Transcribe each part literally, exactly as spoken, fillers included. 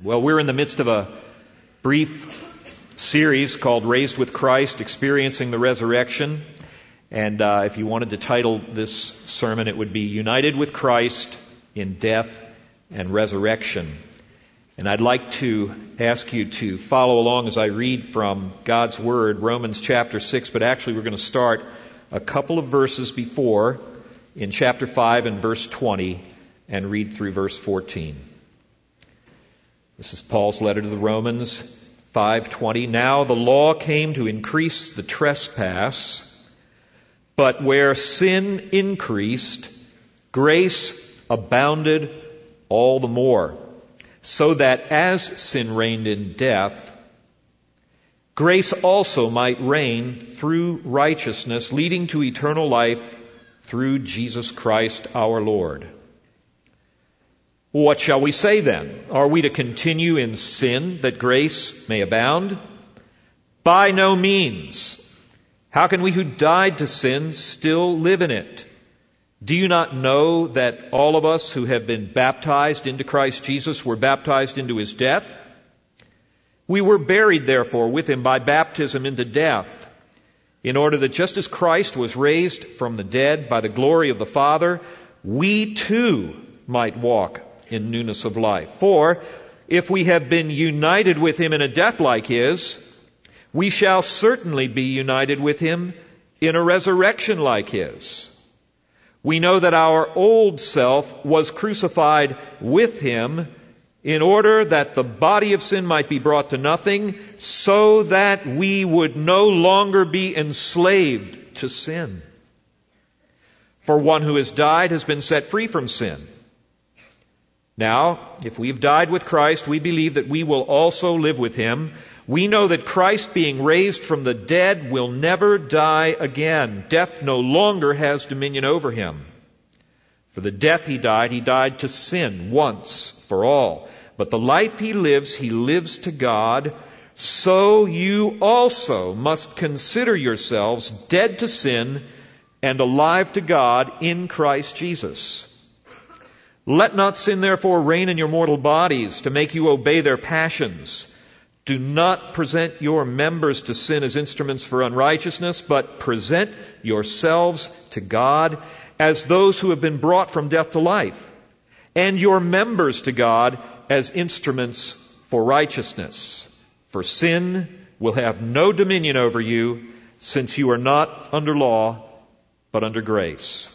Well, we're in the midst of a brief series called Raised with Christ, Experiencing the Resurrection. And uh, if you wanted to title this sermon, it would be United with Christ in Death and Resurrection. And I'd like to ask you to follow along as I read from God's Word, Romans chapter six, but actually we're going to start a couple of verses before in chapter five and verse twenty and read through verse fourteen. This is Paul's letter to the Romans, five twenty. Now the law came to increase the trespass, but where sin increased, grace abounded all the more, so that as sin reigned in death, grace also might reign through righteousness, leading to eternal life through Jesus Christ our Lord. What shall we say then? Are we to continue in sin that grace may abound? By no means. How can we who died to sin still live in it? Do you not know that all of us who have been baptized into Christ Jesus were baptized into His death? We were buried, therefore, with Him by baptism into death, in order that just as Christ was raised from the dead by the glory of the Father, we too might walk in newness of life. For if we have been united with Him in a death like His, we shall certainly be united with Him in a resurrection like His. We know that our old self was crucified with Him in order that the body of sin might be brought to nothing, so that we would no longer be enslaved to sin. For one who has died has been set free from sin. Now, if we've died with Christ, we believe that we will also live with Him. We know that Christ, being raised from the dead, will never die again. Death no longer has dominion over Him. For the death He died, He died to sin once for all. But the life He lives, He lives to God. So you also must consider yourselves dead to sin and alive to God in Christ Jesus. Let not sin therefore reign in your mortal bodies to make you obey their passions. Do not present your members to sin as instruments for unrighteousness, but present yourselves to God as those who have been brought from death to life, and your members to God as instruments for righteousness. For sin will have no dominion over you, since you are not under law, but under grace.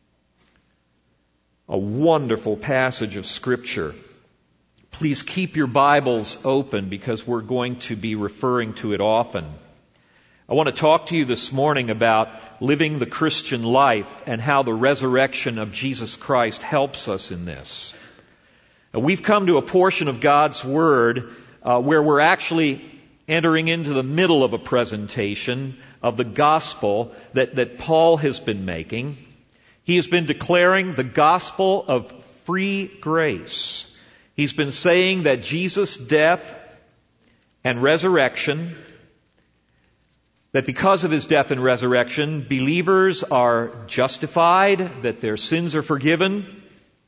A wonderful passage of Scripture. Please keep your Bibles open because we're going to be referring to it often. I want to talk to you this morning about living the Christian life and how the resurrection of Jesus Christ helps us in this. Now, we've come to a portion of God's Word uh, where we're actually entering into the middle of a presentation of the gospel that, that Paul has been making. He has been declaring the gospel of free grace. He's been saying that Jesus' death and resurrection, that because of His death and resurrection, believers are justified, that their sins are forgiven.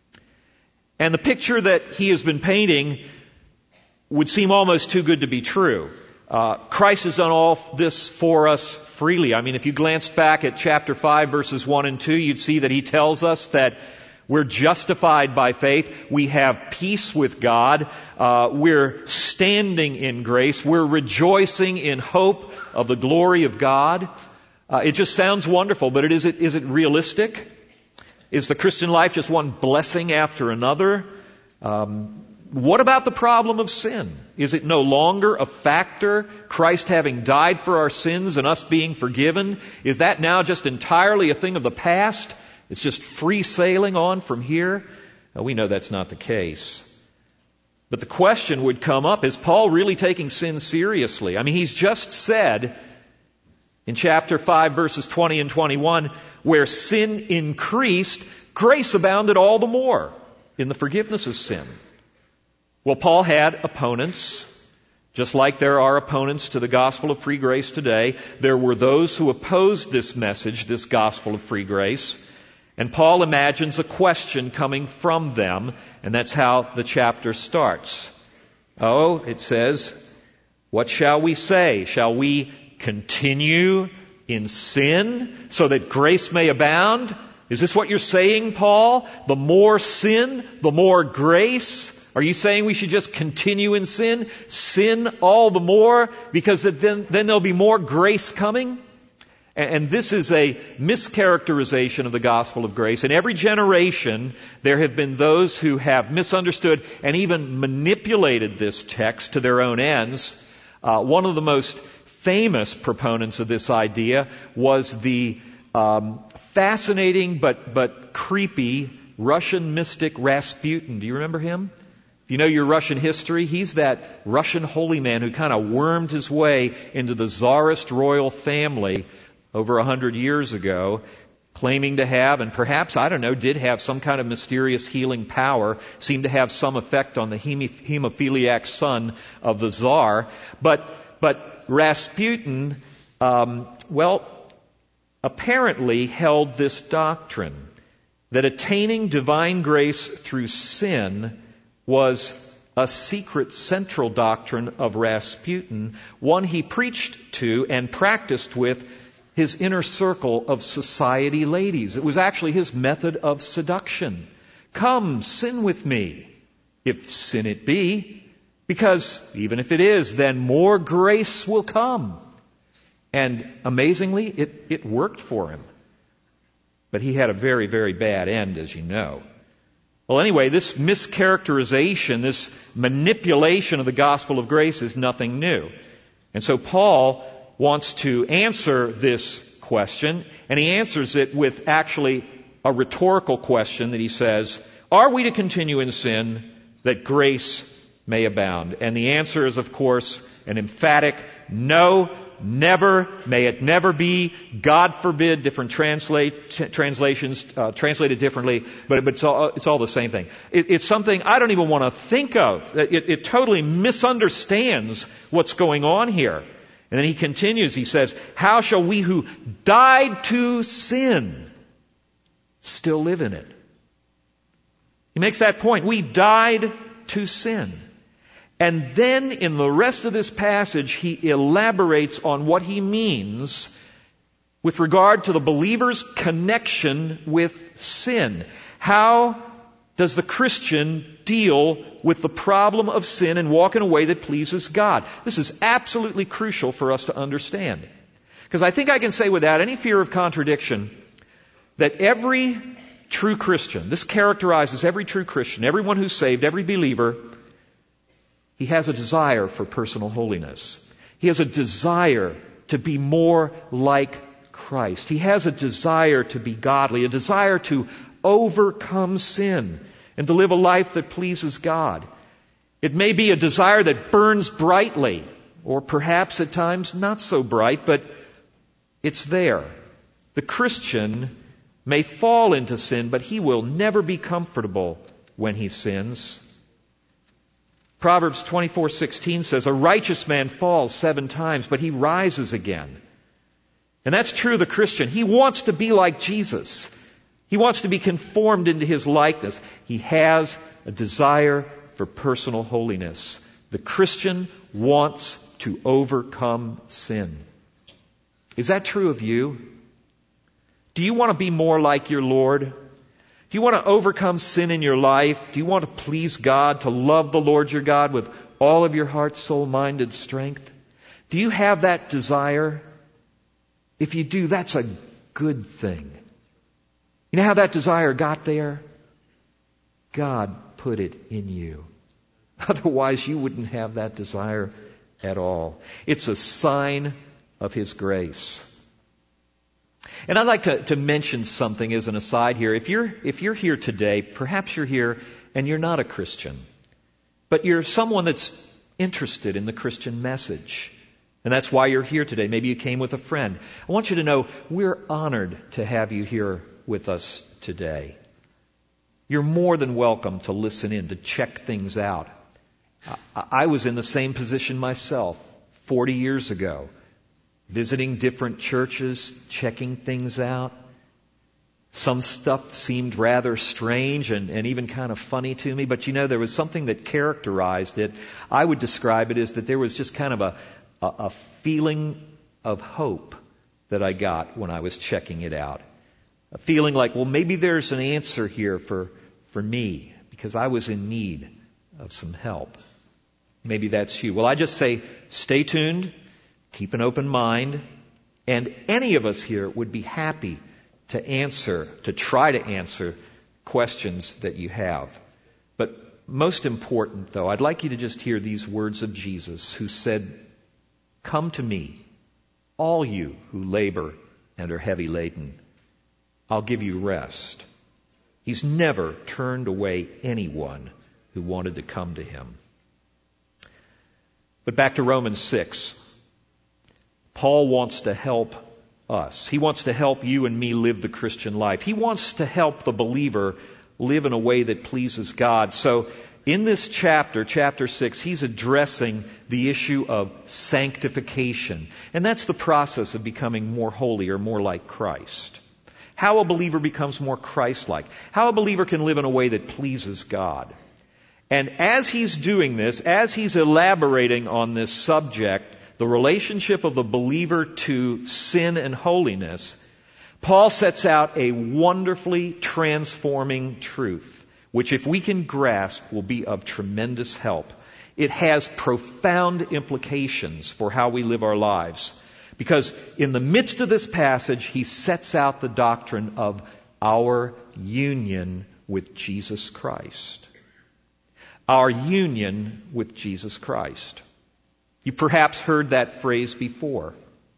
And the picture that he has been painting would seem almost too good to be true. Uh, Christ has done all this for us freely. I mean, if you glanced back at chapter five, verses one and two, you'd see that He tells us that we're justified by faith. We have peace with God. Uh, we're standing in grace. We're rejoicing in hope of the glory of God. Uh, it just sounds wonderful, but it, is, it, is it realistic? Is the Christian life just one blessing after another? Um, what about the problem of sin? Is it no longer a factor? Christ having died for our sins and us being forgiven? Is that now just entirely a thing of the past? It's just free sailing on from here? Now, we know that's not the case. But the question would come up, is Paul really taking sin seriously? I mean, he's just said in chapter five, verses twenty and twenty-one, where sin increased, grace abounded all the more in the forgiveness of sin. Well, Paul had opponents, just like there are opponents to the gospel of free grace today. There were those who opposed this message, this gospel of free grace. And Paul imagines a question coming from them, and that's how the chapter starts. Oh, it says, what shall we say? Shall we continue in sin so that grace may abound? Is this what you're saying, Paul? The more sin, the more grace? Are you saying we should just continue in sin? Sin all the more because then, then there'll be more grace coming? And this is a mischaracterization of the gospel of grace. In every generation, there have been those who have misunderstood and even manipulated this text to their own ends. Uh, one of the most famous proponents of this idea was the um, fascinating but but creepy Russian mystic Rasputin. Do you remember him? If you know your Russian history, he's that Russian holy man who kind of wormed his way into the Tsarist royal family over a hundred years ago, claiming to have, and perhaps, I don't know, did have some kind of mysterious healing power, seemed to have some effect on the hemophiliac son of the Tsar. But, but Rasputin, um, well, apparently held this doctrine that attaining divine grace through sin was a secret central doctrine of Rasputin, one he preached to and practiced with his inner circle of society ladies. It was actually his method of seduction. Come, sin with me, if sin it be, because even if it is, then more grace will come. And amazingly, it, it worked for him. But he had a very, very bad end, as you know. Well, anyway, this mischaracterization, this manipulation of the gospel of grace is nothing new. And so Paul wants to answer this question, and he answers it with actually a rhetorical question that he says, are we to continue in sin that grace may abound? And the answer is, of course, an emphatic no, never, may it never be, God forbid, different translate, t- translations uh, translated differently, but, but it's, all, it's all the same thing. It, it's something I don't even want to think of. It, it totally misunderstands what's going on here. And then he continues, he says, how shall we who died to sin still live in it? He makes that point. We died to sin. And then in the rest of this passage, he elaborates on what he means with regard to the believer's connection with sin. How does the Christian deal with the problem of sin and walk in a way that pleases God? This is absolutely crucial for us to understand. Because I think I can say without any fear of contradiction that every true Christian, this characterizes every true Christian, everyone who's saved, every believer, he has a desire for personal holiness. He has a desire to be more like Christ. He has a desire to be godly, a desire to overcome sin and to live a life that pleases God. It may be a desire that burns brightly, or perhaps at times not so bright, but it's there. The Christian may fall into sin, but he will never be comfortable when he sins. Proverbs twenty-four sixteen says, a righteous man falls seven times, but he rises again. And that's true of the Christian. He wants to be like Jesus. He wants to be conformed into his likeness. He has a desire for personal holiness. The Christian wants to overcome sin. Is that true of you? Do you want to be more like your Lord? Do you want to overcome sin in your life? Do you want to please God, to love the Lord your God with all of your heart, soul, mind, and strength? Do you have that desire? If you do, that's a good thing. You know how that desire got there? God put it in you. Otherwise, you wouldn't have that desire at all. It's a sign of His grace. And I'd like to, to mention something as an aside here. If you're, if you're here today, perhaps you're here and you're not a Christian, but you're someone that's interested in the Christian message. And that's why you're here today. Maybe you came with a friend. I want you to know we're honored to have you here with us today. You're more than welcome to listen in, to check things out. I was in the same position myself forty years ago, visiting different churches, checking things out. Some stuff seemed rather strange and, and even kind of funny to me, but you know, there was something that characterized it. I would describe it as that there was just kind of a, a, a feeling of hope that I got when I was checking it out. A feeling like, well, maybe there's an answer here for, for me, because I was in need of some help. Maybe that's you. Well, I just say, stay tuned, keep an open mind, and any of us here would be happy to answer, to try to answer questions that you have. But most important, though, I'd like you to just hear these words of Jesus, who said, "Come to me, all you who labor and are heavy laden. I'll give you rest." He's never turned away anyone who wanted to come to him. But back to Romans six. Paul wants to help us. He wants to help you and me live the Christian life. He wants to help the believer live in a way that pleases God. So in this chapter, chapter six, he's addressing the issue of sanctification. And that's the process of becoming more holy or more like Christ. How a believer becomes more Christ-like. How a believer can live in a way that pleases God. And as he's doing this, as he's elaborating on this subject, the relationship of the believer to sin and holiness, Paul sets out a wonderfully transforming truth, which if we can grasp will be of tremendous help. It has profound implications for how we live our lives. Because in the midst of this passage, he sets out the doctrine of our union with Jesus Christ. Our union with Jesus Christ. You perhaps heard that phrase before.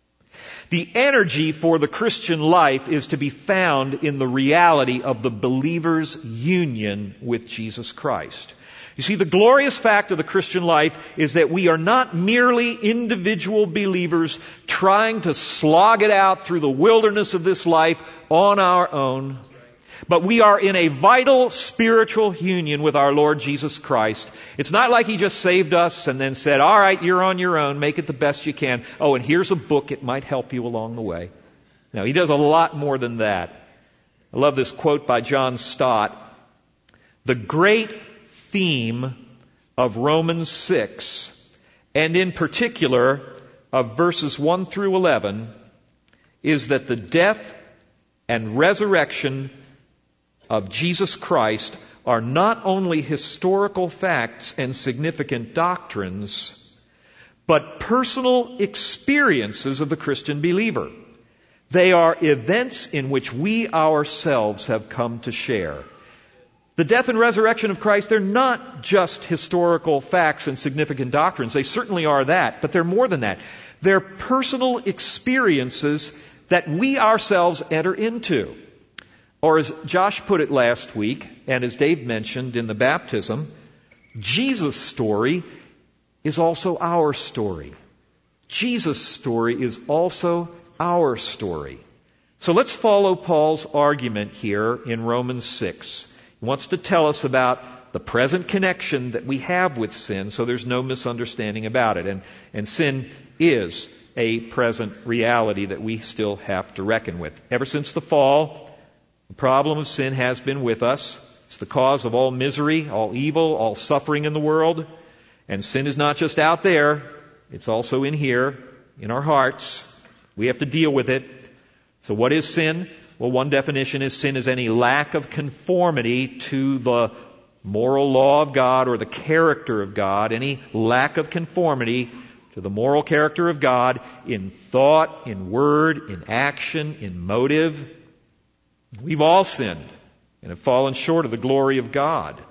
The energy for the Christian life is to be found in the reality of the believer's union with Jesus Christ. You see, the glorious fact of the Christian life is that we are not merely individual believers trying to slog it out through the wilderness of this life on our own, but we are in a vital spiritual union with our Lord Jesus Christ. It's not like He just saved us and then said, all right, you're on your own, make it the best you can. Oh, and here's a book, it might help you along the way. No, He does a lot more than that. I love this quote by John Stott. The great theme of Romans six, and in particular of verses one through eleven, is that the death and resurrection of Jesus Christ are not only historical facts and significant doctrines, but personal experiences of the Christian believer. They are events in which we ourselves have come to share. The death and resurrection of Christ, they're not just historical facts and significant doctrines. They certainly are that, but they're more than that. They're personal experiences that we ourselves enter into. Or as Josh put it last week, and as Dave mentioned in the baptism, Jesus' story is also our story. Jesus' story is also our story. So let's follow Paul's argument here in Romans six. He wants to tell us about the present connection that we have with sin, so there's no misunderstanding about it. And, and sin is a present reality that we still have to reckon with. Ever since the fall, the problem of sin has been with us. It's the cause of all misery, all evil, all suffering in the world. And sin is not just out there. It's also in here, in our hearts. We have to deal with it. So what is sin? Well, one definition is sin is any lack of conformity to the moral law of God or the character of God. Any lack of conformity to the moral character of God in thought, in word, in action, in motive. We've all sinned and have fallen short of the glory of God.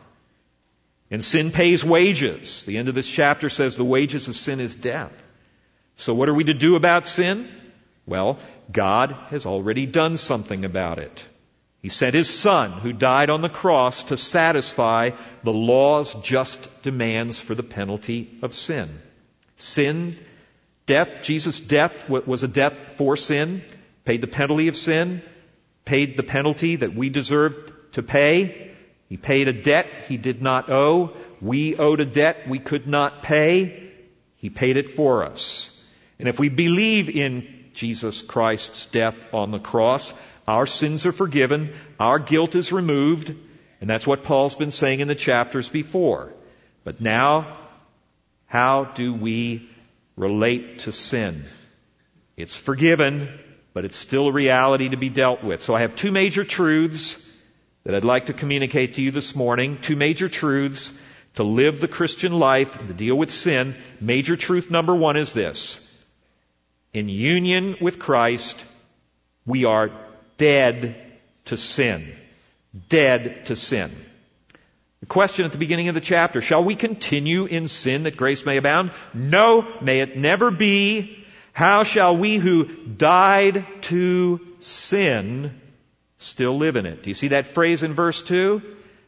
And sin pays wages. The end of this chapter says the wages of sin is death. So what are we to do about sin? Well, God has already done something about it. He sent His Son, who died on the cross to satisfy the law's just demands for the penalty of sin. Sin, death, Jesus' death was a death for sin, paid the penalty of sin, paid the penalty that we deserved to pay. He paid a debt He did not owe. We owed a debt we could not pay. He paid it for us. And if we believe in Jesus Christ's death on the cross, Our sins are forgiven. Our guilt is removed. And that's what Paul's been saying in the chapters before. But now, how do we relate to sin? It's forgiven, but it's still a reality to be dealt with. So I have two major truths that I'd like to communicate to you this morning. Two major truths to live the Christian life and to deal with sin. Major truth number one is this. In union with Christ, we are dead to sin. Dead to sin. The question at the beginning of the chapter, shall we continue in sin that grace may abound? No, may it never be. How shall we who died to sin still live in it? Do you see that phrase in verse two?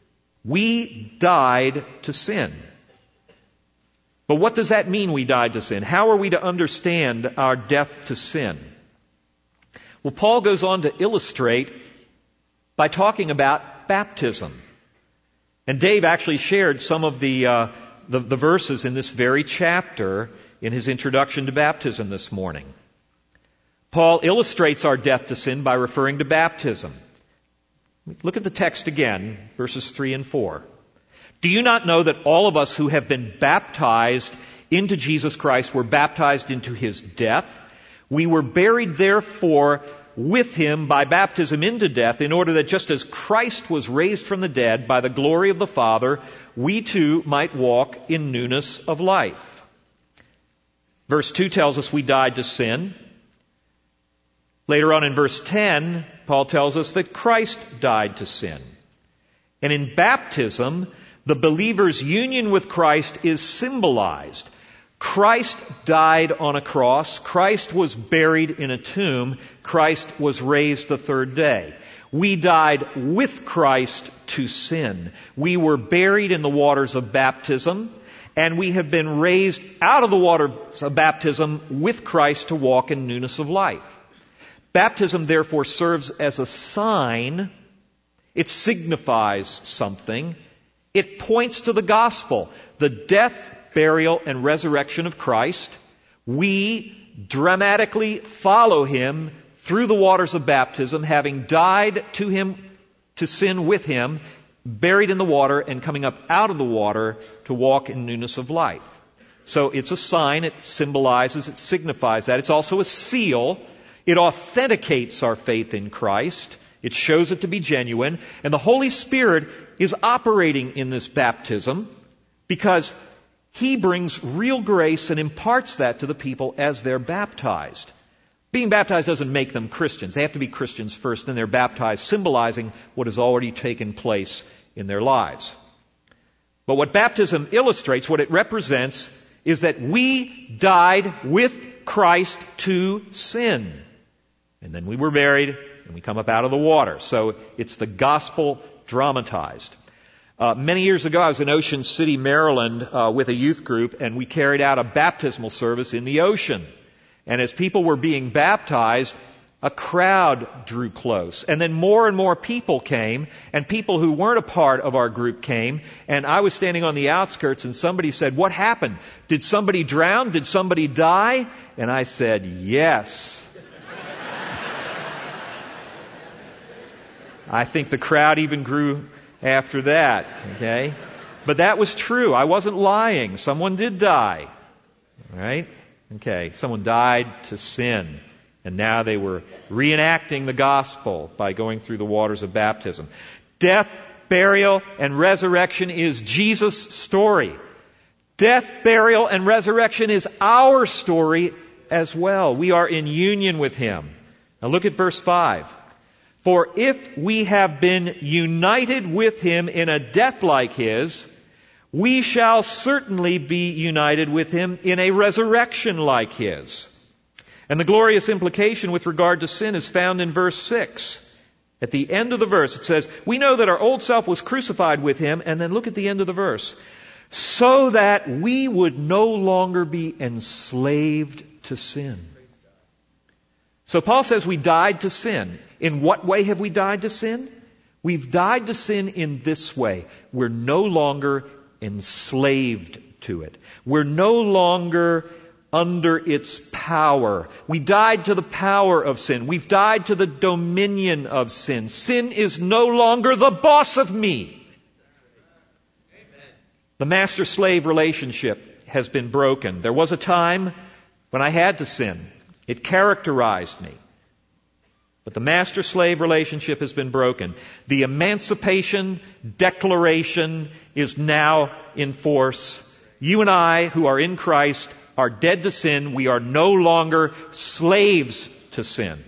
We died to sin. But what does that mean, we died to sin? How are we to understand our death to sin? Well, Paul goes on to illustrate by talking about baptism. And Dave actually shared some of the, uh, the, the verses in this very chapter in his introduction to baptism this morning. Paul illustrates our death to sin by referring to baptism. Look at the text again, verses three and four. Do you not know that all of us who have been baptized into Jesus Christ were baptized into His death? We were buried therefore with Him by baptism into death, in order that just as Christ was raised from the dead by the glory of the Father, we too might walk in newness of life. Verse two tells us we died to sin. Later on in verse ten, Paul tells us that Christ died to sin. And in baptism, the believer's union with Christ is symbolized. Christ died on a cross. Christ was buried in a tomb. Christ was raised the third day. We died with Christ to sin. We were buried in the waters of baptism, and we have been raised out of the waters of baptism with Christ to walk in newness of life. Baptism, therefore, serves as a sign. It signifies something. It points to the gospel, the death, burial, and resurrection of Christ. We dramatically follow Him through the waters of baptism, having died to Him, to sin with Him, buried in the water, and coming up out of the water to walk in newness of life. So it's a sign, it symbolizes, it signifies that. It's also a seal. It authenticates our faith in Christ. It shows it to be genuine. And the Holy Spirit is operating in this baptism because He brings real grace and imparts that to the people as they're baptized. Being baptized doesn't make them Christians. They have to be Christians first, then they're baptized, symbolizing what has already taken place in their lives. But what baptism illustrates, what it represents, is that we died with Christ to sin. And then we were buried, and we come up out of the water. So it's the gospel dramatized. Uh, many years ago, I was in Ocean City, Maryland, uh, with a youth group, and we carried out a baptismal service in the ocean. And as people were being baptized, a crowd drew close. And then more and more people came, and people who weren't a part of our group came, and I was standing on the outskirts, and somebody said, "What happened? Did somebody drown? Did somebody die?" And I said, "Yes." I think the crowd even grew after that, okay? But that was true. I wasn't lying. Someone did die, all right? Okay, someone died to sin. And now they were reenacting the gospel by going through the waters of baptism. Death, burial, and resurrection is Jesus' story. Death, burial, and resurrection is our story as well. We are in union with Him. Now look at verse five. For if we have been united with Him in a death like His, we shall certainly be united with Him in a resurrection like His. And the glorious implication with regard to sin is found in verse six. At the end of the verse, it says, we know that our old self was crucified with Him, and then look at the end of the verse, so that we would no longer be enslaved to sin. So Paul says we died to sin. In what way have we died to sin? We've died to sin in this way. We're no longer enslaved to it. We're no longer under its power. We died to the power of sin. We've died to the dominion of sin. Sin is no longer the boss of me. The master-slave relationship has been broken. There was a time when I had to sin. It characterized me. But the master-slave relationship has been broken. The Emancipation Declaration is now in force. You and I, who are in Christ, are dead to sin. We are no longer slaves to sin.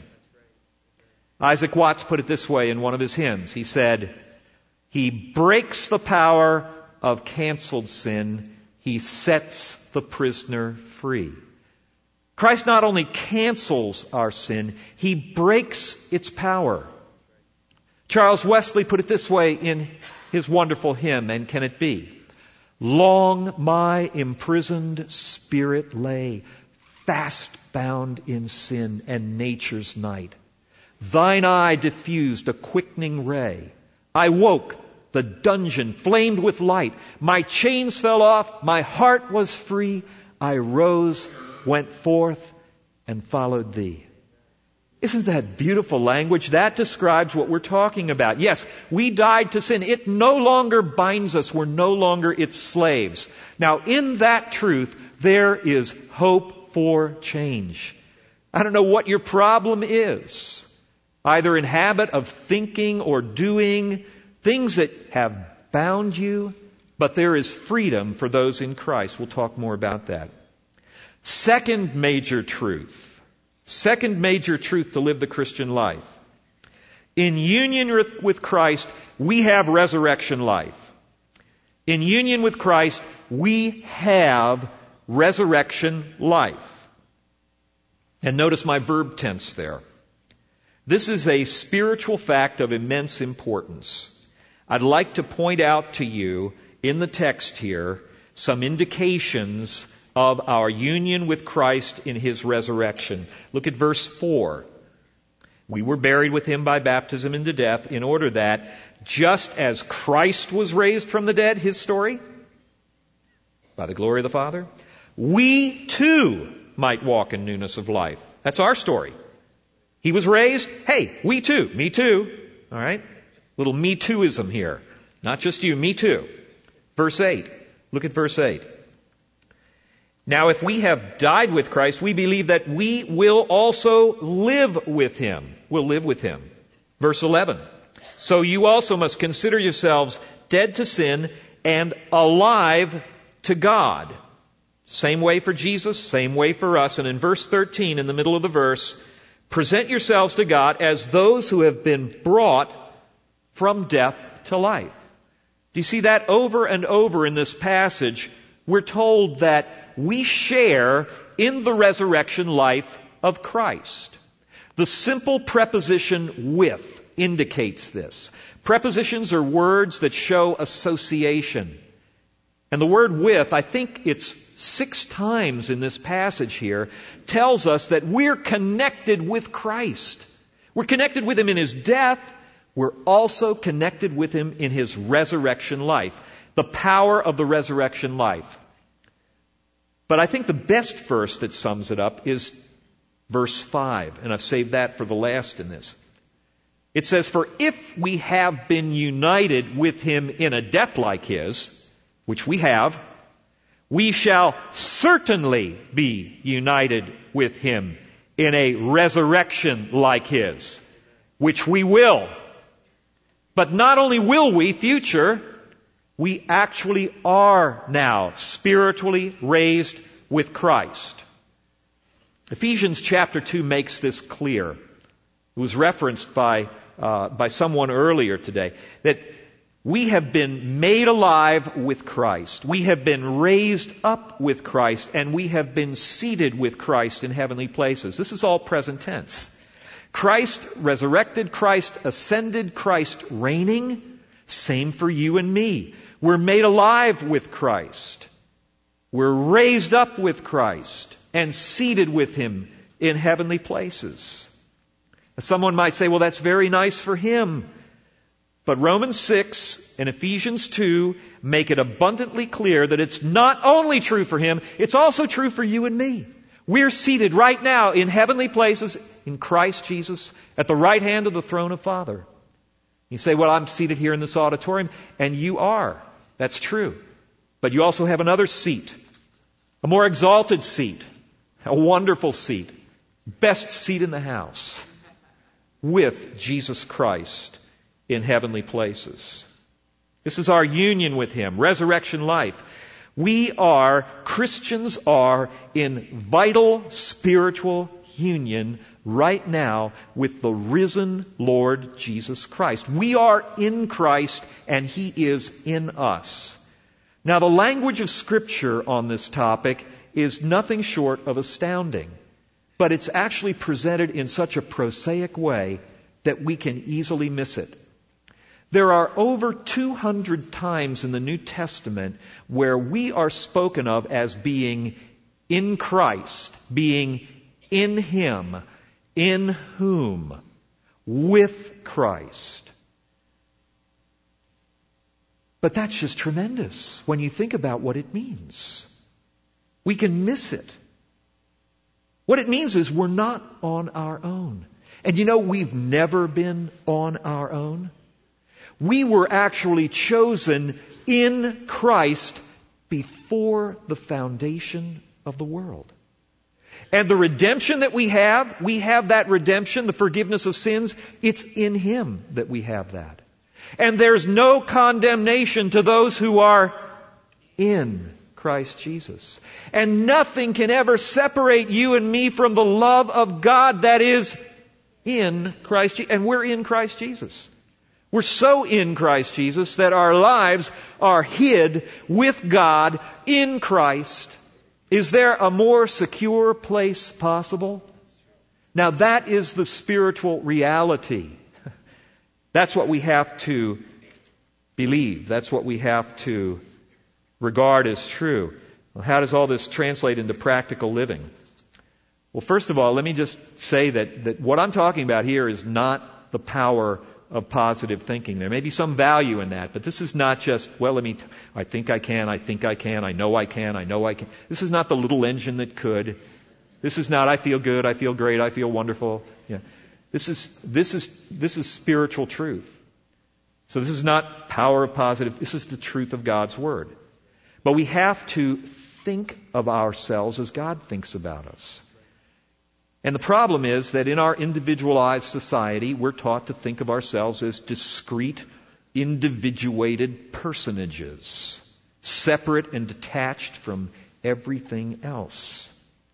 Isaac Watts put it this way in one of his hymns. He said, "He breaks the power of canceled sin. He sets the prisoner free." Christ not only cancels our sin, He breaks its power. Charles Wesley put it this way in his wonderful hymn, "And Can It Be?" "Long my imprisoned spirit lay, fast bound in sin and nature's night. Thine eye diffused a quickening ray. I woke, the dungeon flamed with light. My chains fell off, my heart was free. I rose, went forth, and followed Thee." Isn't that beautiful language? That describes what we're talking about. Yes, we died to sin. It no longer binds us. We're no longer its slaves. Now, in that truth, there is hope for change. I don't know what your problem is. Either in habit of thinking or doing things that have bound you, but there is freedom for those in Christ. We'll talk more about that. Second major truth. Second major truth to live the Christian life. In union with, with Christ, we have resurrection life. In union with Christ, we have resurrection life. And notice my verb tense there. This is a spiritual fact of immense importance. I'd like to point out to you in the text here some indications of our union with Christ in His resurrection. Look at verse four. "We were buried with Him by baptism into death, in order that, just as Christ was raised from the dead," His story, "by the glory of the Father, we too might walk in newness of life." That's our story. He was raised. Hey, we too. Me too. All right? Little me tooism here. Not just you, me too. Verse eight. Look at verse eight. "Now if we have died with Christ, we believe that we will also live with Him." We'll live with Him. Verse eleven. "So you also must consider yourselves dead to sin and alive to God." Same way for Jesus, same way for us. And in verse thirteen, in the middle of the verse, "Present yourselves to God as those who have been brought from death to life." Do you see that over and over in this passage? We're told that we share in the resurrection life of Christ. The simple preposition "with" indicates this. Prepositions are words that show association. And the word "with," I think it's six times in this passage here, tells us that we're connected with Christ. We're connected with Him in His death. We're also connected with Him in His resurrection life. The power of the resurrection life. But I think the best verse that sums it up is verse five, and I've saved that for the last in this. It says, "For if we have been united with Him in a death like His," which we have, "we shall certainly be united with Him in a resurrection like His," which we will. But not only will we, future, we actually are now spiritually raised with Christ. Ephesians chapter two makes this clear. It was referenced by uh, by someone earlier today, that we have been made alive with Christ. We have been raised up with Christ, and we have been seated with Christ in heavenly places. This is all present tense. Christ resurrected, Christ ascended, Christ reigning. Same for you and me. We're made alive with Christ. We're raised up with Christ and seated with Him in heavenly places. Someone might say, well, that's very nice for him. But Romans six and Ephesians two make it abundantly clear that it's not only true for him, it's also true for you and me. We're seated right now in heavenly places in Christ Jesus at the right hand of the throne of Father. You say, well, I'm seated here in this auditorium, and you are. That's true. But you also have another seat, a more exalted seat, a wonderful seat, best seat in the house with Jesus Christ in heavenly places. This is our union with Him, resurrection life. We are, Christians are in vital spiritual union right now with the risen Lord Jesus Christ. We are in Christ and He is in us. Now, the language of Scripture on this topic is nothing short of astounding, but it's actually presented in such a prosaic way that we can easily miss it. There are over two hundred times in the New Testament where we are spoken of as being in Christ, being in Him, in whom, with Christ. But that's just tremendous when you think about what it means. We can miss it. What it means is we're not on our own. And you know, we've never been on our own. We were actually chosen in Christ before the foundation of the world. And the redemption that we have, we have that redemption, the forgiveness of sins, it's in Him that we have that. And there's no condemnation to those who are in Christ Jesus. And nothing can ever separate you and me from the love of God that is in Christ Jesus. And we're in Christ Jesus. We're so in Christ Jesus that our lives are hid with God in Christ. Is there a more secure place possible? Now that is the spiritual reality. That's what we have to believe. That's what we have to regard as true. Well, how does all this translate into practical living? Well, first of all, let me just say that, that what I'm talking about here is not the power of positive thinking. There may be some value in that, but this is not just, well, let me, t- I think I can, I think I can, I know I can, I know I can. This is not the little engine that could. This is not, I feel good, I feel great, I feel wonderful. Yeah. This is, this is, this is spiritual truth. So this is not power of positive, this is the truth of God's Word. But we have to think of ourselves as God thinks about us. And the problem is that in our individualized society, we're taught to think of ourselves as discrete, individuated personages, separate and detached from everything else.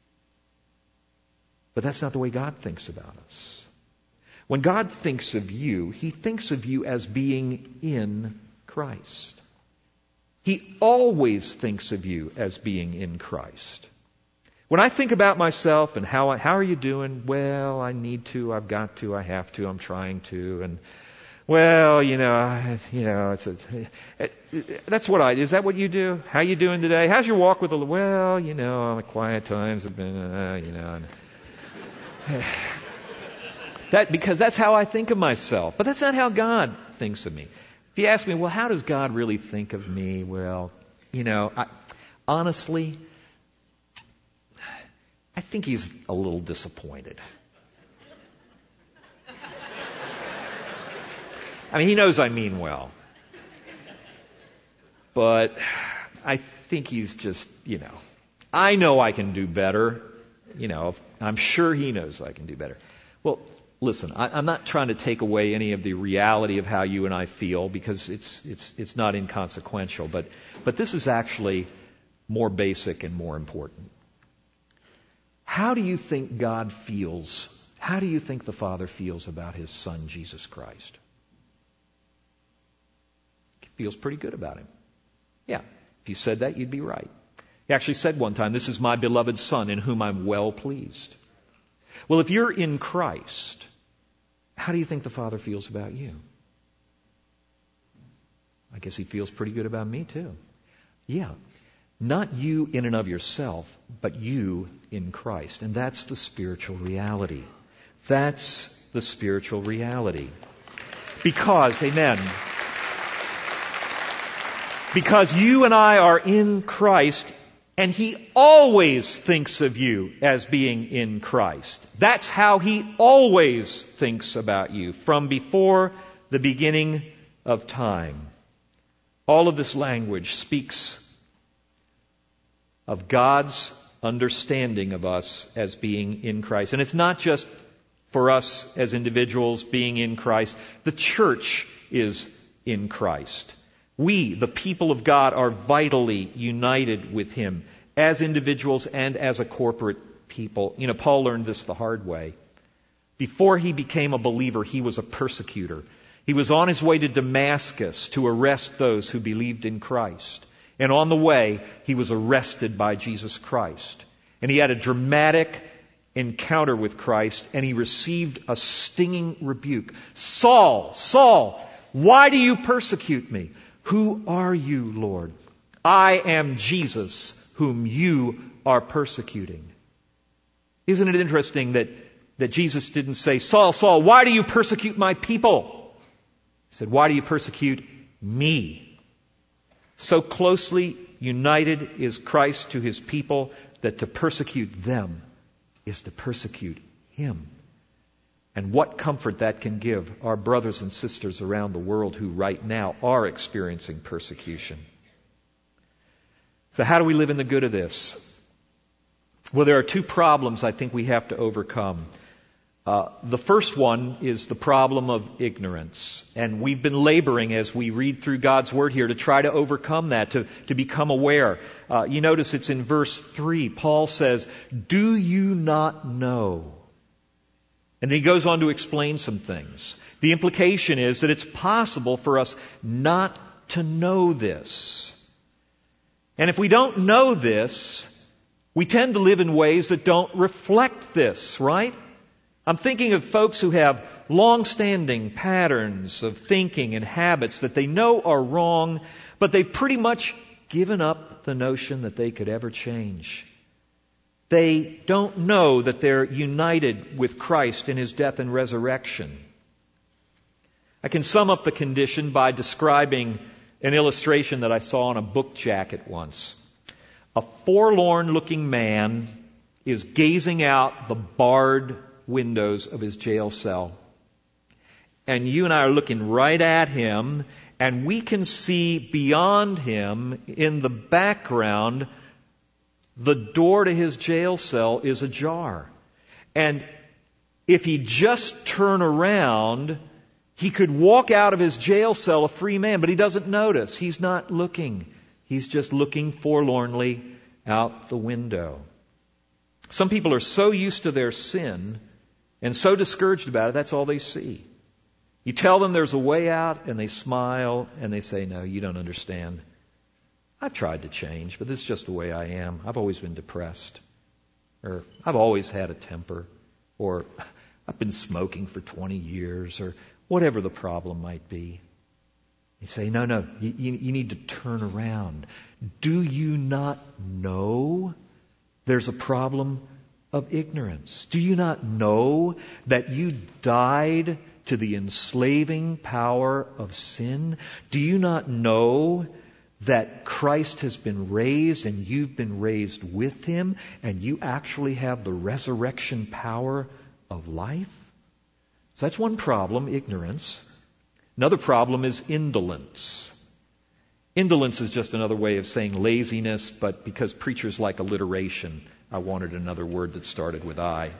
But that's not the way God thinks about us. When God thinks of you, He thinks of you as being in Christ. He always thinks of you as being in Christ. When I think about myself and how I, how are you doing? Well, I need to, I've got to, I have to, I'm trying to, and well, you know, I, you know, it's a, it, that's what I. Is that what you do? How you doing today? How's your walk with the? Well, you know, my quiet times have been, uh, you know. And, that because that's how I think of myself, but that's not how God thinks of me. If you ask me, well, how does God really think of me? Well, you know, I, honestly. I think He's a little disappointed. I mean, He knows I mean well. But I think He's just, you know, I know I can do better. You know, I'm sure He knows I can do better. Well, listen, I, I'm not trying to take away any of the reality of how you and I feel because it's it's it's not inconsequential. But but this is actually more basic and more important. How do you think God feels? How do you think the Father feels about His Son, Jesus Christ? He feels pretty good about Him. Yeah, if you said that, you'd be right. He actually said one time, "This is my beloved Son in whom I'm well pleased." Well, if you're in Christ, how do you think the Father feels about you? I guess He feels pretty good about me too. Yeah. Not you in and of yourself, but you in Christ. And that's the spiritual reality. That's the spiritual reality. Because, amen. Because you and I are in Christ, and He always thinks of you as being in Christ. That's how He always thinks about you, from before the beginning of time. All of this language speaks of God's understanding of us as being in Christ. And it's not just for us as individuals being in Christ. The church is in Christ. We, the people of God, are vitally united with Him as individuals and as a corporate people. You know, Paul learned this the hard way. Before he became a believer, he was a persecutor. He was on his way to Damascus to arrest those who believed in Christ. And on the way, he was arrested by Jesus Christ. And he had a dramatic encounter with Christ, and he received a stinging rebuke. Saul, Saul, why do you persecute me? Who are you, Lord? I am Jesus, whom you are persecuting. Isn't it interesting that, that Jesus didn't say, Saul, Saul, why do you persecute my people? He said, why do you persecute me? So closely united is Christ to His people that to persecute them is to persecute Him. And what comfort that can give our brothers and sisters around the world who right now are experiencing persecution. So how do we live in the good of this? Well, there are two problems I think we have to overcome. Uh, the first one is the problem of ignorance. And we've been laboring as we read through God's Word here to try to overcome that, to, to become aware. Uh, you notice it's in verse three. Paul says, do you not know? And then he goes on to explain some things. The implication is that it's possible for us not to know this. And if we don't know this, we tend to live in ways that don't reflect this, right? I'm thinking of folks who have long-standing patterns of thinking and habits that they know are wrong, but they've pretty much given up the notion that they could ever change. They don't know that they're united with Christ in His death and resurrection. I can sum up the condition by describing an illustration that I saw on a book jacket once. A forlorn-looking man is gazing out the barred windows of his jail cell. And you and I are looking right at him, and we can see beyond him in the background the door to his jail cell is ajar. And if he just turn around, he could walk out of his jail cell a free man, but he doesn't notice. He's not looking. He's just looking forlornly out the window. Some people are so used to their sin and so discouraged about it, that's all they see. You tell them there's a way out, and they smile, and they say, no, you don't understand. I've tried to change, but this is just the way I am. I've always been depressed. Or I've always had a temper. Or I've been smoking for twenty years. Or whatever the problem might be. You say, no, no, you, you, you need to turn around. Do you not know there's a problem of ignorance? Do you not know that you died to the enslaving power of sin? Do you not know that Christ has been raised and you've been raised with Him, and you actually have the resurrection power of life? So that's one problem, ignorance. Another problem is indolence. Indolence is just another way of saying laziness, but because preachers like alliteration, I wanted another word that started with I.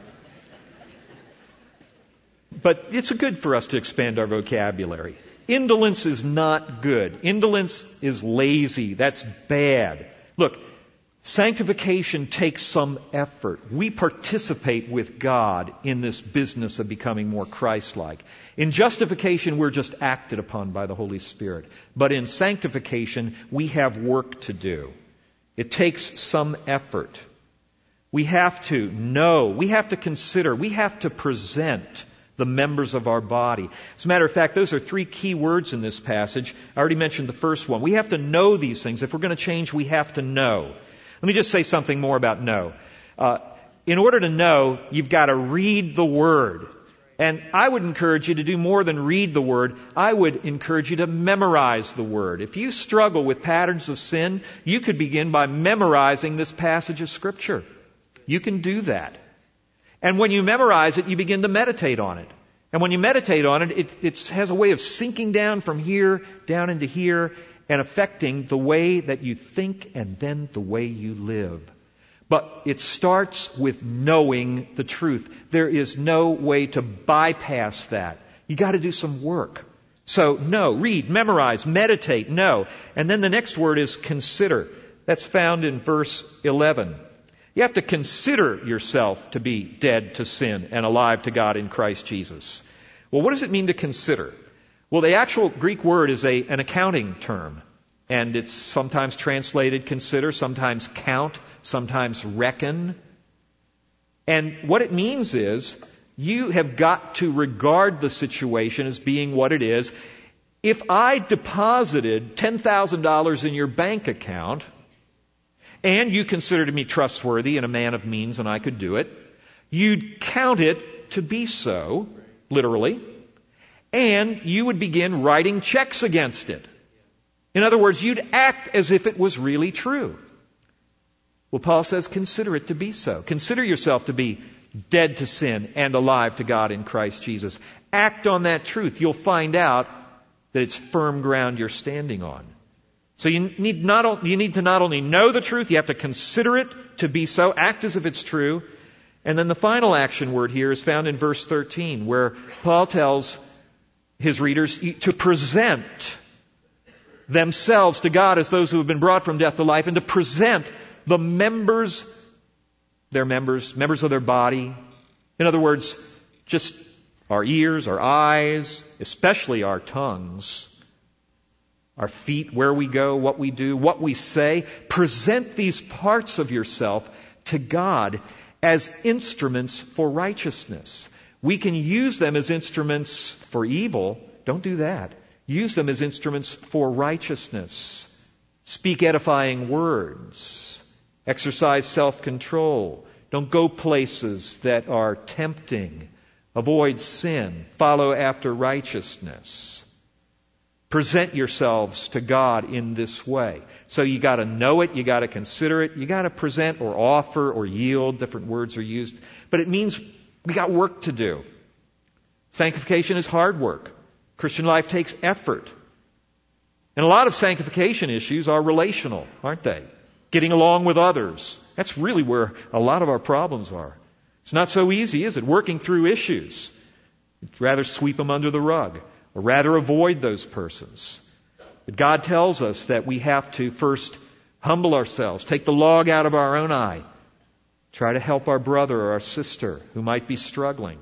But it's good for us to expand our vocabulary. Indolence is not good. Indolence is lazy. That's bad. Look, sanctification takes some effort. We participate with God in this business of becoming more Christ-like. In justification, we're just acted upon by the Holy Spirit. But in sanctification, we have work to do. It takes some effort. We have to know, we have to consider, we have to present the members of our body. As a matter of fact, those are three key words in this passage. I already mentioned the first one. We have to know these things. If we're going to change, we have to know. Let me just say something more about know. Uh, in order to know, you've got to read the Word. And I would encourage you to do more than read the Word. I would encourage you to memorize the Word. If you struggle with patterns of sin, you could begin by memorizing this passage of Scripture. You can do that. And when you memorize it, you begin to meditate on it. And when you meditate on it, it, it has a way of sinking down from here, down into here, and affecting the way that you think and then the way you live. But it starts with knowing the truth. There is no way to bypass that. You got to do some work. So know, read, memorize, meditate, know. And then the next word is consider. That's found in verse eleven. You have to consider yourself to be dead to sin and alive to God in Christ Jesus. Well, what does it mean to consider? Well, the actual Greek word is a, an accounting term. And it's sometimes translated consider, sometimes count, sometimes reckon. And what it means is you have got to regard the situation as being what it is. If I deposited ten thousand dollars in your bank account, and you considered me trustworthy and a man of means and I could do it, you'd count it to be so, literally, and you would begin writing checks against it. In other words, you'd act as if it was really true. Well, Paul says, consider it to be so. Consider yourself to be dead to sin and alive to God in Christ Jesus. Act on that truth. You'll find out that it's firm ground you're standing on. So you need not, you need to not only know the truth, you have to consider it to be so, act as if it's true. And then the final action word here is found in verse thirteen, where Paul tells his readers to present themselves to God as those who have been brought from death to life, and to present the members, their members, members of their body. In other words, just our ears, our eyes, especially our tongues, our feet, where we go, what we do, what we say. Present these parts of yourself to God as instruments for righteousness. We can use them as instruments for evil. Don't do that. Use them as instruments for righteousness. Speak edifying words. Exercise self-control. Don't go places that are tempting. Avoid sin. Follow after righteousness. Present yourselves to God in this way. So you got to know it, you got to consider it, you got to present or offer or yield. Different words are used. But it means we got work to do. Sanctification is hard work. Christian life takes effort. And a lot of sanctification issues are relational, aren't they? Getting along with others. That's really where a lot of our problems are. It's not so easy, is it? Working through issues. You'd rather sweep them under the rug, or rather avoid those persons. But God tells us that we have to first humble ourselves, take the log out of our own eye, try to help our brother or our sister who might be struggling.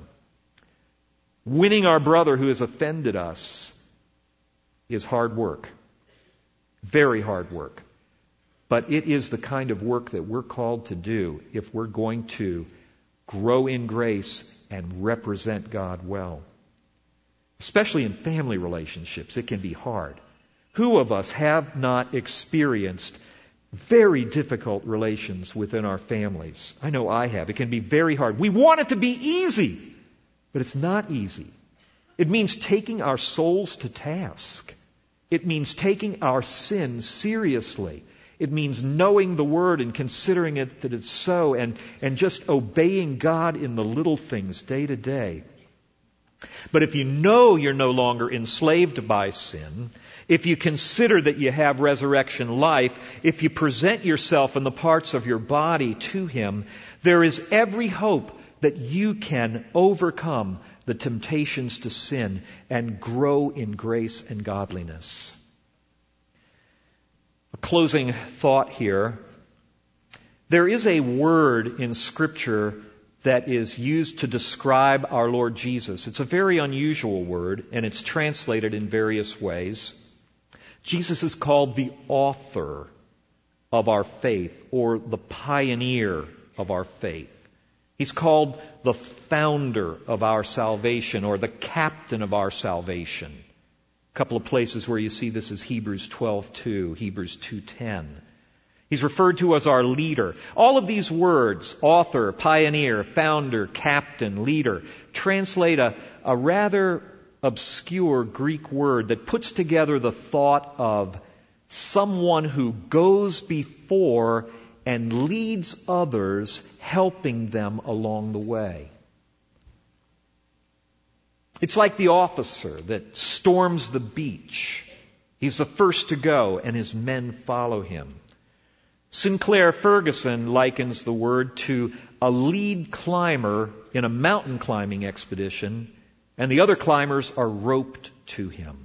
Winning our brother who has offended us is hard work. Very hard work. But it is the kind of work that we're called to do if we're going to grow in grace and represent God well. Especially in family relationships, it can be hard. Who of us have not experienced very difficult relations within our families? I know I have. It can be very hard. We want it to be easy, but it's not easy. It means taking our souls to task. It means taking our sin seriously. It means knowing the Word and considering it that it's so, and, and just obeying God in the little things day to day. But if you know you're no longer enslaved by sin, if you consider that you have resurrection life, if you present yourself and the parts of your body to Him, there is every hope that you can overcome the temptations to sin and grow in grace and godliness. A closing thought here. There is a word in Scripture that is used to describe our Lord Jesus. It's a very unusual word, and it's translated in various ways. Jesus is called the author of our faith, or the pioneer of our faith. He's called the founder of our salvation, or the captain of our salvation. A couple of places where you see this is Hebrews twelve two, Hebrews two ten. He's referred to as our leader. All of these words, author, pioneer, founder, captain, leader, translate a, a rather obscure Greek word that puts together the thought of someone who goes before and leads others, helping them along the way. It's like the officer that storms the beach. He's the first to go, and his men follow him. Sinclair Ferguson likens the word to a lead climber in a mountain climbing expedition, and the other climbers are roped to him.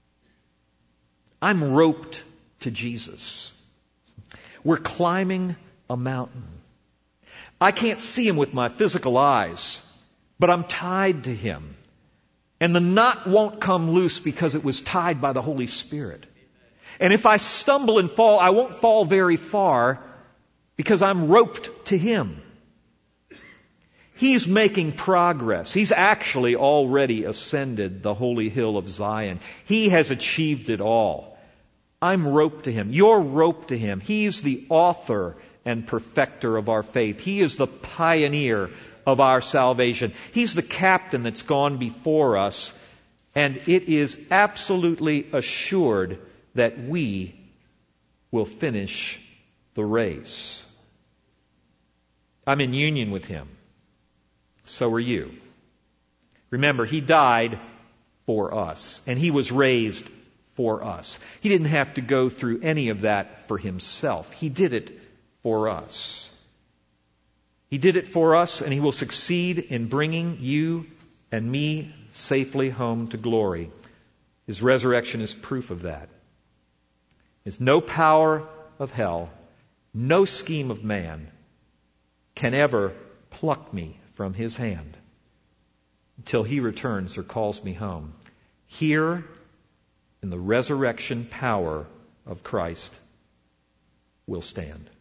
I'm roped to Jesus. We're climbing a mountain. I can't see him with my physical eyes, but I'm tied to him. And the knot won't come loose because it was tied by the Holy Spirit. And if I stumble and fall, I won't fall very far because I'm roped to him. He's making progress. He's actually already ascended the holy hill of Zion. He has achieved it all. I'm roped to him. You're roped to him. He's the author and perfecter of our faith. He is the pioneer of our salvation. He's the captain that's gone before us, and it is absolutely assured that we will finish the race. I'm in union with him. So are you. Remember, he died for us, and he was raised for us. He didn't have to go through any of that for himself. He did it for us. He did it for us, and he will succeed in bringing you and me safely home to glory. His resurrection is proof of that. There's no power of hell, no scheme of man can ever pluck me from his hand until he returns or calls me home. Here, in the resurrection power of Christ, we'll stand.